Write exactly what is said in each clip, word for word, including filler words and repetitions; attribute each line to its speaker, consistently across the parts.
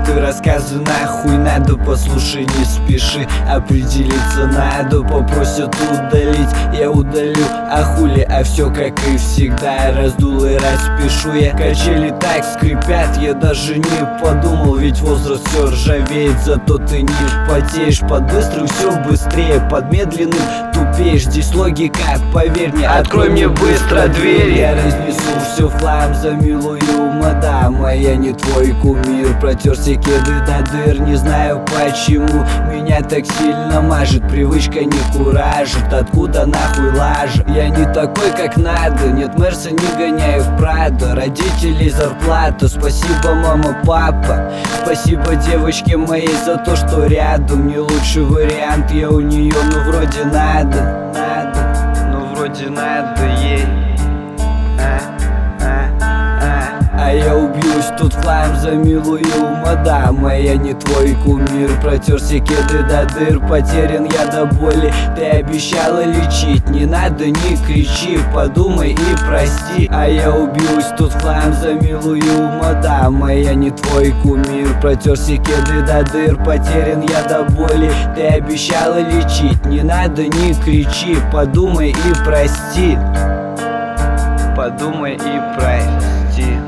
Speaker 1: ты рассказы нахуй надо, послушай, не спеши. Определиться надо, попросят удалить, я удалю, а хули, а все как и всегда. Раздул и распишу я, качели так скрипят, я даже не подумал, ведь возраст все ржавеет, зато ты не потеешь. Под быстрым все быстрее, под медленным тупеешь. Здесь логика, поверь мне, открой мне быстро дверь. Я разнесу все в хлам за милую мадам, а я не твой кумир. Протерся кеды до дыр, не знаю почему меня так сильно мажет. Привычка не куражит, откуда нахуй лажа? Я не такой как надо, нет Мерса не гоняю в Прадо. Родителей зарплата, спасибо мама, папа. Спасибо девочке моей за то, что рядом. Не лучший вариант я у нее, но вроде надо, надо, ну вроде надо ей. А, а, а. А я убьюсь тут в хлам за милую мадам, а я не твой кумир. Протерся кеды до дыр, потерян я до боли. Ты обещала лечить, не надо, не кричи, подумай и прости. А я убьюсь тут в хлам за милую мадам, а я не твой кумир. Протерся кеды до дыр, потерян я до боли. Ты обещала лечить, не надо, не кричи, подумай и прости. Подумай и прости.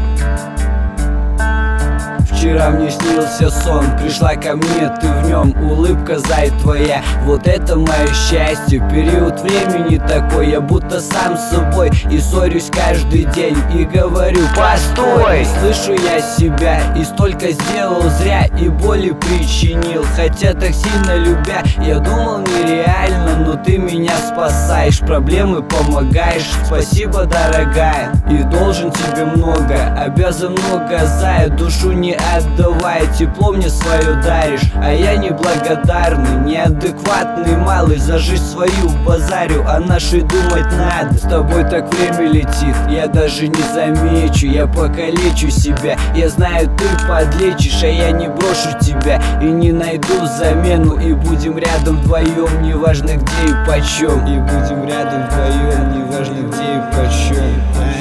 Speaker 1: Вчера мне снился сон, пришла ко мне ты в нем, улыбка, зай, твоя. Вот это мое счастье, период времени такой, я будто сам с собой. И ссорюсь каждый день, и говорю: постой! Слышу я себя, и столько сделал зря, и боли причинил. Хотя так сильно любя, я думал нереально, но ты меня спасаешь, проблемы помогаешь. Спасибо, дорогая, и должен тебе много, обязан много, зая, душу не отдавай, тепло мне свое даришь, а я неблагодарный, неадекватный малый. За жизнь свою базарю, о нашей думать надо. С тобой так время летит, я даже не замечу. Я покалечу себя, я знаю, ты подлечишь, а я не брошу тебя и не найду замену. И будем рядом вдвоем, неважно где и почем. И будем рядом вдвоем, неважно где и почем.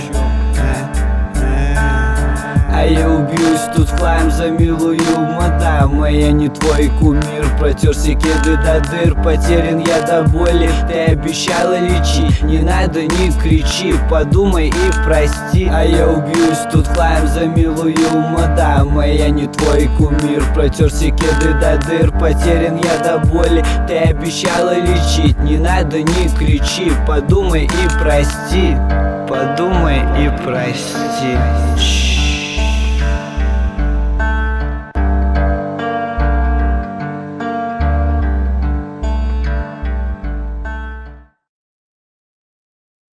Speaker 1: А я убьюсь тут в хлам за милую мадам, а я не твой кумир. Протерся кеды до дыр, потерян я до боли. Ты обещала лечить, не надо, не кричи, подумай и прости. А я убьюсь тут в хлам за милую мадам, а я не твой кумир. Протерся кеды до дыр, потерян я до боли. Ты обещала лечить, не надо, не кричи, подумай и прости. Подумай и прости.